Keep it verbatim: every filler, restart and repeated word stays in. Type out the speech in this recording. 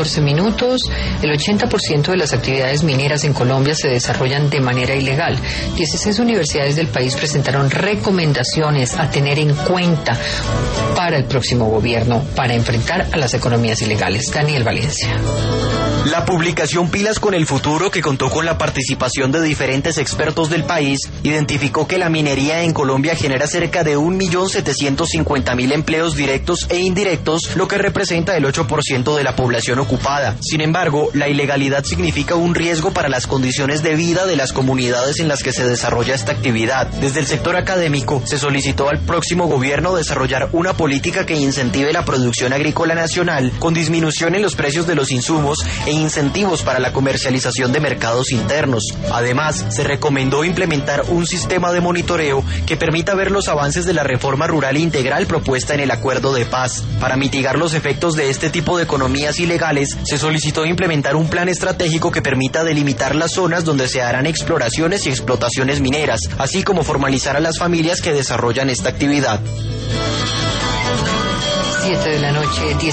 catorce minutos. El ochenta por ciento de las actividades mineras en Colombia se desarrollan de manera ilegal. dieciséis universidades del país presentaron recomendaciones a tener en cuenta para el próximo gobierno para enfrentar a las economías ilegales. Daniel Valencia. La publicación Pilas con el Futuro, que contó con la participación de diferentes expertos del país, identificó que la minería en Colombia genera cerca de un millón setecientos cincuenta mil empleos directos e indirectos, lo que representa el ocho por ciento de la población ocupada. Sin embargo, la ilegalidad significa un riesgo para las condiciones de vida de las comunidades en las que se desarrolla esta actividad. Desde el sector académico, se solicitó al próximo gobierno desarrollar una política que incentive la producción agrícola nacional, con disminución en los precios de los insumos e incentivos para la comercialización de mercados internos. Además, se recomendó implementar un sistema de monitoreo que permita ver los avances de la reforma rural integral propuesta en el Acuerdo de Paz. Para mitigar los efectos de este tipo de economías ilegales, se solicitó implementar un plan estratégico que permita delimitar las zonas donde se harán exploraciones y explotaciones mineras, así como formalizar a las familias que desarrollan esta actividad. siete de la noche, diez